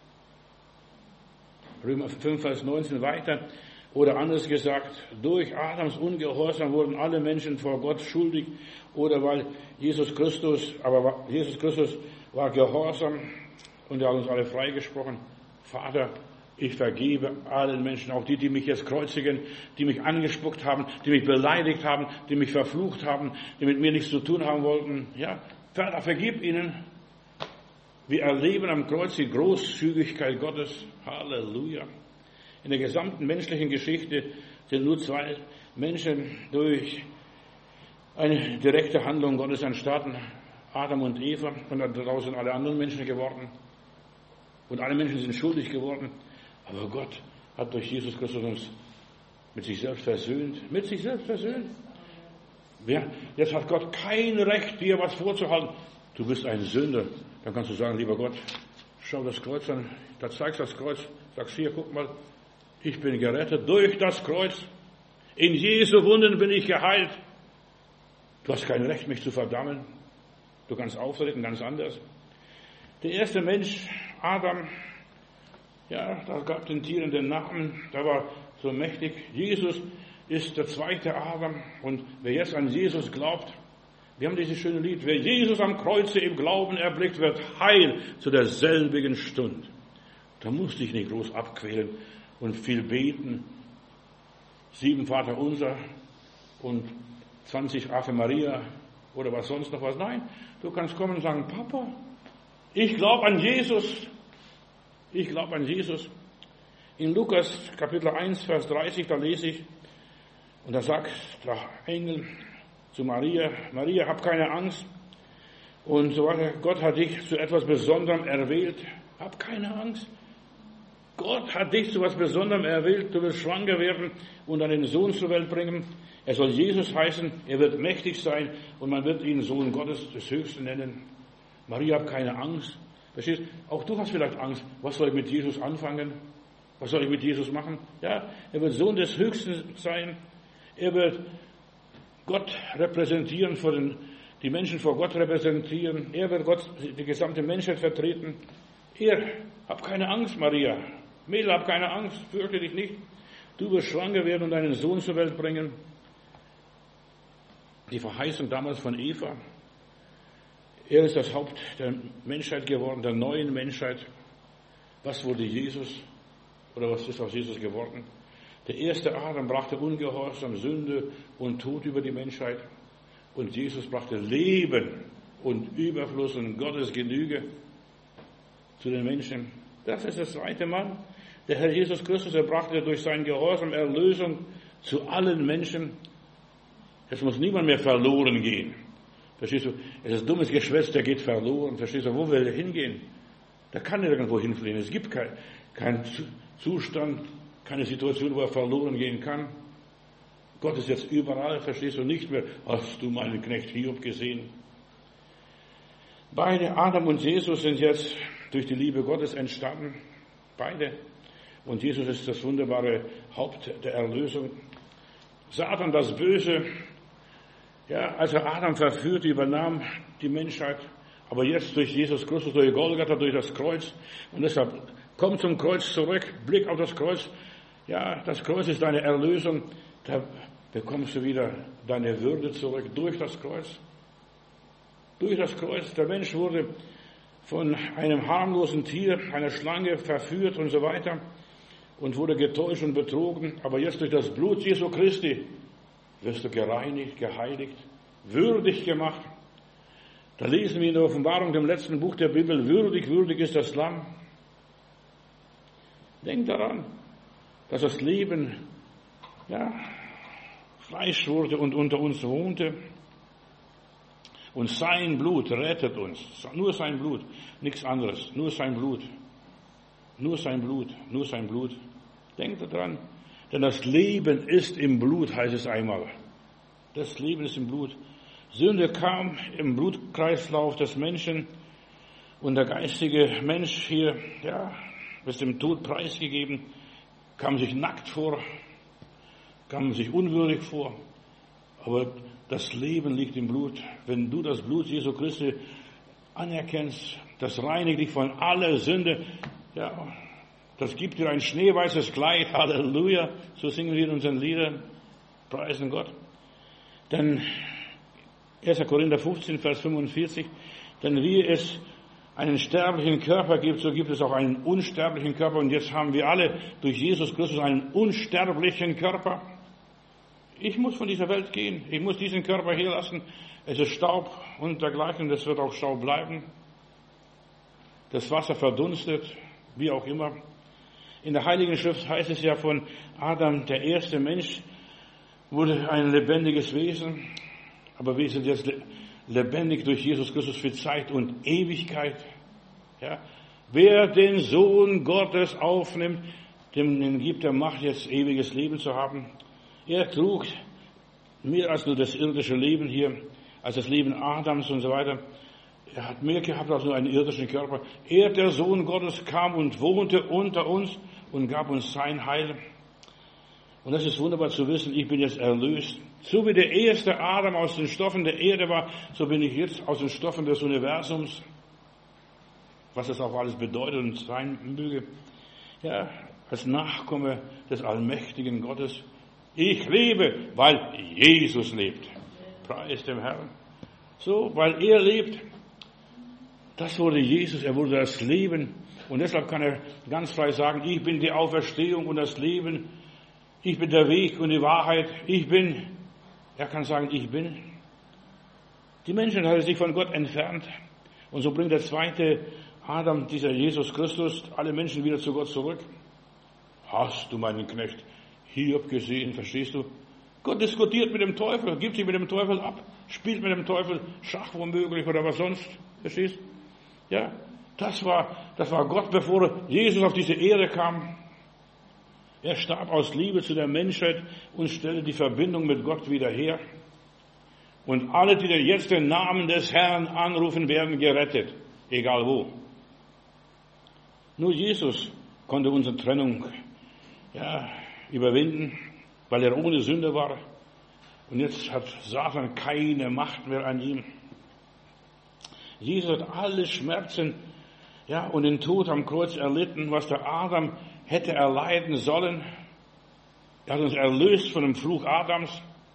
Römer 5, Vers 19 weiter. Oder anders gesagt, durch Adams Ungehorsam wurden alle Menschen vor Gott schuldig. Oder weil Jesus Christus war gehorsam und er hat uns alle freigesprochen. Vater, ich vergebe allen Menschen, auch die mich jetzt kreuzigen, die mich angespuckt haben, die mich beleidigt haben, die mich verflucht haben, die mit mir nichts zu tun haben wollten. Ja, Vater, vergib ihnen. Wir erleben am Kreuz die Großzügigkeit Gottes. Halleluja. In der gesamten menschlichen Geschichte sind nur zwei Menschen durch eine direkte Handlung Gottes entstanden. Adam und Eva, und daraus sind alle anderen Menschen geworden. Und alle Menschen sind schuldig geworden. Aber Gott hat durch Jesus Christus uns mit sich selbst versöhnt. Mit sich selbst versöhnt. Ja, jetzt hat Gott kein Recht, dir was vorzuhalten. Du bist ein Sünder. Dann kannst du sagen, lieber Gott, schau das Kreuz an. Da zeigst du das Kreuz. Sagst hier, guck mal, ich bin gerettet durch das Kreuz. In Jesu Wunden bin ich geheilt. Du hast kein Recht, mich zu verdammen. Du kannst auftreten ganz anders. Der erste Mensch, Adam, ja, da gab den Tieren den Namen, der war so mächtig. Jesus ist der zweite Adam, und wer jetzt an Jesus glaubt, wir haben dieses schöne Lied, wer Jesus am Kreuze im Glauben erblickt, wird heil zu derselbigen Stund. Da musst du dich nicht groß abquälen und viel beten. 7 Vaterunser und 20 Ave Maria oder was sonst noch was. Nein, du kannst kommen und sagen, Papa, ich glaube an Jesus. Ich glaube an Jesus. In Lukas Kapitel 1, Vers 30, da lese ich, und da sagt der Engel zu Maria, Maria, hab keine Angst. Und so weiter, Gott hat dich zu etwas Besonderem erwählt. Hab keine Angst. Gott hat dich zu etwas Besonderem erwählt. Du wirst schwanger werden und einen Sohn zur Welt bringen. Er soll Jesus heißen. Er wird mächtig sein und man wird ihn Sohn Gottes des Höchsten nennen. Maria, hab keine Angst. Verstehst? Auch du hast vielleicht Angst. Was soll ich mit Jesus anfangen? Was soll ich mit Jesus machen? Ja, er wird Sohn des Höchsten sein. Er wird Gott repräsentieren vor den die Menschen vor Gott repräsentieren. Er wird Gott, die gesamte Menschheit vertreten. Hab keine Angst, Maria. Mädel, hab keine Angst, fürchte dich nicht. Du wirst schwanger werden und einen Sohn zur Welt bringen. Die Verheißung damals von Eva. Er ist das Haupt der Menschheit geworden, der neuen Menschheit. Was wurde Jesus? Oder was ist aus Jesus geworden? Der erste Adam brachte Ungehorsam, Sünde und Tod über die Menschheit. Und Jesus brachte Leben und Überfluss und Gottes Genüge zu den Menschen. Das ist das zweite Mal. Der Herr Jesus Christus, er brachte durch seinen Gehorsam Erlösung zu allen Menschen. Es muss niemand mehr verloren gehen. Verstehst du? Es ist dummes Geschwätz, der geht verloren. Verstehst du? Wo will er hingehen? Der kann nirgendwo hinfliehen. Es gibt keinen Zustand, keine Situation, wo er verloren gehen kann. Gott ist jetzt überall, verstehst du, nicht mehr. Hast du meinen Knecht Hiob gesehen? Beide, Adam und Jesus, sind jetzt durch die Liebe Gottes entstanden. Beide. Und Jesus ist das wunderbare Haupt der Erlösung. Satan, das Böse, ja, als er Adam verführte, übernahm die Menschheit. Aber jetzt durch Jesus Christus, durch Golgatha, durch das Kreuz. Und deshalb komm zum Kreuz zurück, Blick auf das Kreuz. Ja, das Kreuz ist deine Erlösung. Da bekommst du wieder deine Würde zurück durch das Kreuz. Durch das Kreuz. Der Mensch wurde von einem harmlosen Tier, einer Schlange, verführt und so weiter und wurde getäuscht und betrogen. Aber jetzt durch das Blut Jesu Christi wirst du gereinigt, geheiligt, würdig gemacht. Da lesen wir in der Offenbarung, dem letzten Buch der Bibel, würdig, würdig ist das Lamm. Denk daran, dass das Leben, ja, Fleisch wurde und unter uns wohnte. Und sein Blut rettet uns. Nur sein Blut, nichts anderes. Nur sein Blut. Nur sein Blut. Nur sein Blut. Denkt daran. Denn das Leben ist im Blut, heißt es einmal. Das Leben ist im Blut. Sünde kam im Blutkreislauf des Menschen. Und der geistige Mensch hier, ja, ist dem Tod preisgegeben, kam sich nackt vor, kam sich unwürdig vor. Aber das Leben liegt im Blut. Wenn du das Blut Jesu Christi anerkennst, das reinigt dich von aller Sünde. Ja, das gibt dir ein schneeweißes Kleid. Halleluja. So singen wir in unseren Liedern. Preisen Gott. Denn 1. Korinther 15, Vers 45. Denn wie es einen sterblichen Körper gibt, so gibt es auch einen unsterblichen Körper. Und jetzt haben wir alle durch Jesus Christus einen unsterblichen Körper. Ich muss von dieser Welt gehen. Ich muss diesen Körper hier lassen. Es ist Staub und dergleichen. Das wird auch Staub bleiben. Das Wasser verdunstet, wie auch immer. In der Heiligen Schrift heißt es ja von Adam, der erste Mensch wurde ein lebendiges Wesen. Aber wir sind jetzt lebendig durch Jesus Christus für Zeit und Ewigkeit. Ja. Wer den Sohn Gottes aufnimmt, dem gibt er Macht, jetzt ewiges Leben zu haben. Er trug mehr als nur das irdische Leben hier, als das Leben Adams und so weiter. Er hat mehr gehabt als nur einen irdischen Körper. Er, der Sohn Gottes, kam und wohnte unter uns und gab uns sein Heil. Und das ist wunderbar zu wissen, ich bin jetzt erlöst. So wie der erste Adam aus den Stoffen der Erde war, so bin ich jetzt aus den Stoffen des Universums. Was das auch alles bedeutet und sein möge. Ja, als Nachkomme des allmächtigen Gottes. Ich lebe, weil Jesus lebt. Preis dem Herrn. So, weil er lebt. Das wurde Jesus, er wurde das Leben. Und deshalb kann er ganz frei sagen, ich bin die Auferstehung und das Leben. Ich bin der Weg und die Wahrheit. Er kann sagen, ich bin. Die Menschen haben sich von Gott entfernt. Und so bringt der zweite Adam, dieser Jesus Christus, alle Menschen wieder zu Gott zurück. Hast du meinen Knecht Hiob gesehen, verstehst du? Gott diskutiert mit dem Teufel, gibt sich mit dem Teufel ab, spielt mit dem Teufel Schach womöglich oder was sonst, verstehst du? Ja, das war Gott, bevor Jesus auf diese Erde kam. Er starb aus Liebe zu der Menschheit und stellte die Verbindung mit Gott wieder her. Und alle, die jetzt den Namen des Herrn anrufen, werden gerettet, egal wo. Nur Jesus konnte unsere Trennung, überwinden, weil er ohne Sünde war. Und jetzt hat Satan keine Macht mehr an ihm. Jesus hat alle Schmerzen, ja, und den Tod am Kreuz erlitten, was der Adam hätte erleiden sollen. Er hat uns erlöst von dem Fluch Adams.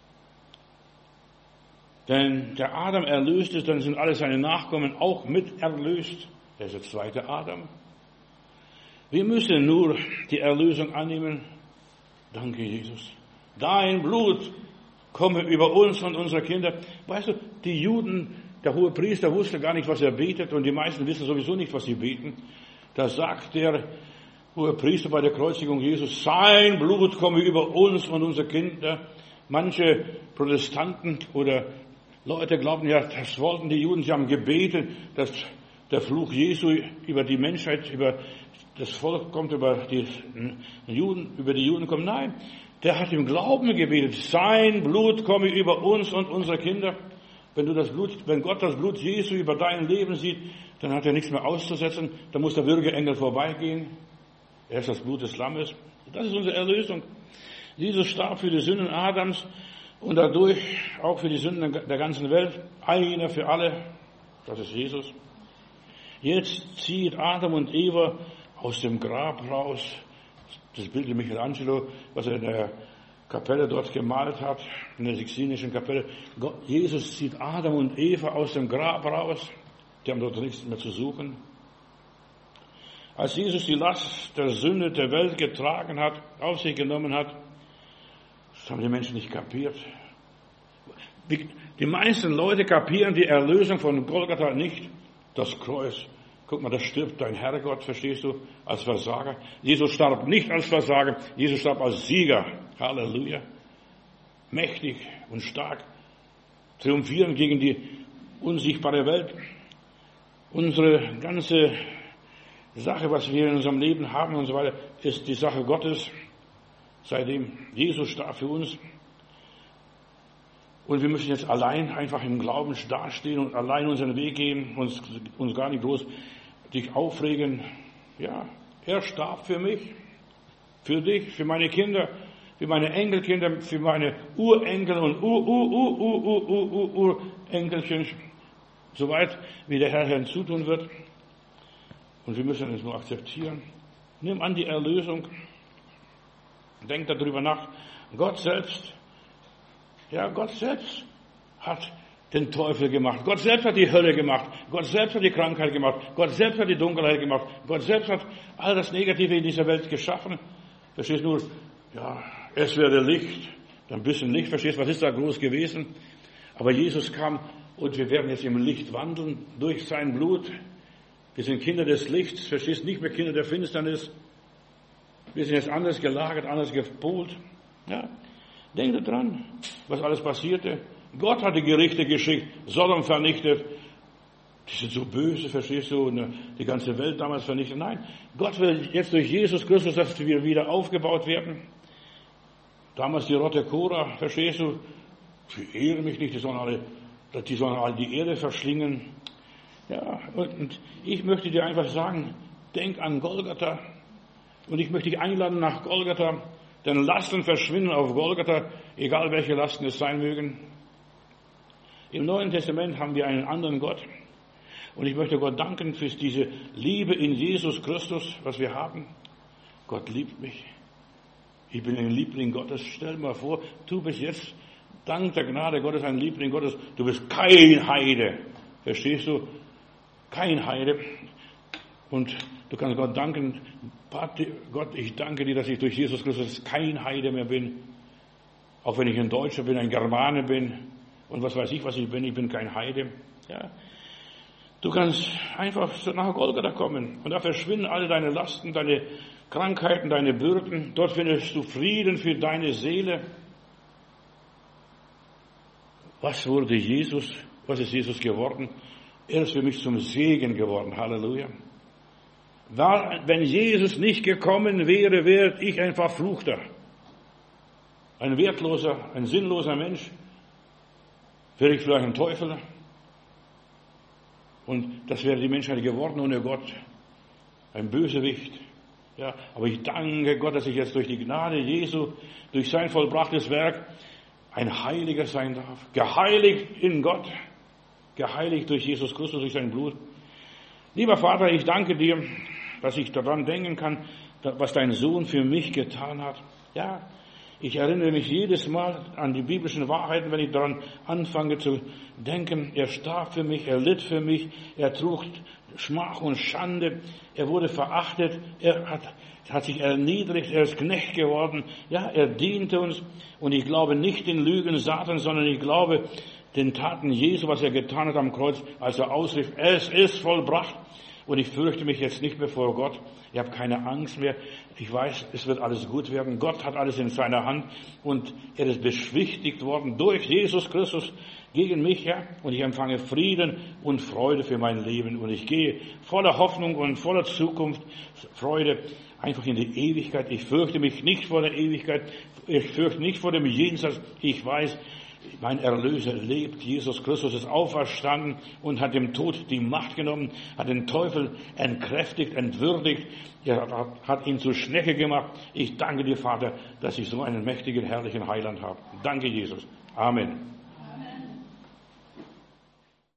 Denn der Adam erlöst ist, dann sind alle seine Nachkommen auch mit erlöst. Er ist der zweite Adam. Wir müssen nur die Erlösung annehmen. Danke, Jesus. Dein Blut komme über uns und unsere Kinder. Weißt du, die Juden, der Hohepriester wusste gar nicht, was er betet, und die meisten wissen sowieso nicht, was sie beten. Da sagt der Hohepriester bei der Kreuzigung Jesus, sein Blut komme über uns und unsere Kinder. Manche Protestanten oder Leute glauben ja, das wollten die Juden. Sie haben gebetet, dass der Fluch Jesu über die Menschheit, über das Volk kommt, über die Juden kommt. Nein, der hat im Glauben gebetet. Sein Blut komme über uns und unsere Kinder. Wenn Gott das Blut Jesu über dein Leben sieht, dann hat er nichts mehr auszusetzen. Dann muss der Würgeengel vorbeigehen. Er ist das Blut des Lammes. Das ist unsere Erlösung. Jesus starb für die Sünden Adams und dadurch auch für die Sünden der ganzen Welt. Einer für alle. Das ist Jesus. Jetzt zieht Adam und Eva aus dem Grab raus. Das Bild von Michelangelo, was er in der Kapelle dort gemalt hat, in der Sixtinischen Kapelle. Jesus zieht Adam und Eva aus dem Grab raus. Die haben dort nichts mehr zu suchen. Als Jesus die Last der Sünde der Welt getragen hat, auf sich genommen hat, das haben die Menschen nicht kapiert. Die meisten Leute kapieren die Erlösung von Golgatha nicht. Das Kreuz. Guck mal, da stirbt dein Herrgott, verstehst du, als Versager. Jesus starb nicht als Versager, Jesus starb als Sieger. Halleluja. Mächtig und stark. Triumphieren gegen die unsichtbare Welt. Unsere ganze Sache, was wir in unserem Leben haben und so weiter, ist die Sache Gottes. Seitdem Jesus starb für uns. Und wir müssen jetzt allein einfach im Glauben dastehen und allein unseren Weg gehen, uns gar nicht bloß dich aufregen. Ja, er starb für mich, für dich, für meine Kinder, für meine Enkelkinder, für meine Urenkel und Urenkelchen, soweit wie der Herr hinzutun wird. Und wir müssen es nur akzeptieren. Nimm an die Erlösung. Denk darüber nach. Gott selbst hat den Teufel gemacht. Gott selbst hat die Hölle gemacht. Gott selbst hat die Krankheit gemacht. Gott selbst hat die Dunkelheit gemacht. Gott selbst hat all das Negative in dieser Welt geschaffen. Verstehst du? Ja, es werde Licht. Ein bisschen Licht, verstehst du? Was ist da groß gewesen? Aber Jesus kam und wir werden jetzt im Licht wandeln durch sein Blut. Wir sind Kinder des Lichts, verstehst du? Nicht mehr Kinder der Finsternis. Wir sind jetzt anders gelagert, anders gepolt. Ja. Denke dran, was alles passierte. Gott hat die Gerichte geschickt, Sodom vernichtet. Die sind so böse, verstehst du, und die ganze Welt damals vernichtet. Nein, Gott will jetzt durch Jesus Christus, dass wir wieder aufgebaut werden. Damals die Rotte Korah, verstehst du, die ehren mich nicht, die sollen alle die Erde verschlingen. Ja, und ich möchte dir einfach sagen, denk an Golgatha. Und ich möchte dich einladen nach Golgatha. Denn Lasten verschwinden auf Golgatha, egal welche Lasten es sein mögen. Im Neuen Testament haben wir einen anderen Gott. Und ich möchte Gott danken für diese Liebe in Jesus Christus, was wir haben. Gott liebt mich. Ich bin ein Liebling Gottes. Stell dir mal vor, du bist jetzt dank der Gnade Gottes ein Liebling Gottes. Du bist kein Heide. Verstehst du? Kein Heide. Und du kannst Gott danken. Gott, ich danke dir, dass ich durch Jesus Christus kein Heide mehr bin. Auch wenn ich ein Deutscher bin, ein Germane bin und was weiß ich, was ich bin kein Heide. Ja. Du kannst einfach nach Golgatha kommen und da verschwinden alle deine Lasten, deine Krankheiten, deine Bürden. Dort findest du Frieden für deine Seele. Was ist Jesus geworden? Er ist für mich zum Segen geworden. Halleluja. Wenn Jesus nicht gekommen wäre, wäre ich ein Verfluchter. Ein wertloser, ein sinnloser Mensch. Wäre ich vielleicht ein Teufel. Und das wäre die Menschheit geworden ohne Gott. Ein Bösewicht. Ja, aber ich danke Gott, dass ich jetzt durch die Gnade Jesu, durch sein vollbrachtes Werk, ein Heiliger sein darf. Geheiligt in Gott. geheiligt durch Jesus Christus, durch sein Blut. Lieber Vater, ich danke dir, dass ich daran denken kann, was dein Sohn für mich getan hat. Ja, ich erinnere mich jedes Mal an die biblischen Wahrheiten, wenn ich daran anfange zu denken. Er starb für mich, er litt für mich, er trug Schmach und Schande, er wurde verachtet, er hat sich erniedrigt, er ist Knecht geworden. Ja, er diente uns und ich glaube nicht den Lügen Satans, sondern ich glaube den Taten Jesu, was er getan hat am Kreuz, als er ausrief, es ist vollbracht. Und ich fürchte mich jetzt nicht mehr vor Gott. Ich habe keine Angst mehr. Ich weiß, es wird alles gut werden. Gott hat alles in seiner Hand und er ist beschwichtigt worden durch Jesus Christus gegen mich, ja. Und ich empfange Frieden und Freude für mein Leben. Und ich gehe voller Hoffnung und voller Zukunft, Freude, einfach in die Ewigkeit. Ich fürchte mich nicht vor der Ewigkeit. Ich fürchte nicht vor dem Jenseits. Ich weiß, mein Erlöser lebt, Jesus Christus ist auferstanden und hat dem Tod die Macht genommen, hat den Teufel entkräftigt, entwürdigt, er hat ihn zur Schnecke gemacht. Ich danke dir, Vater, dass ich so einen mächtigen, herrlichen Heiland habe. Danke, Jesus. Amen.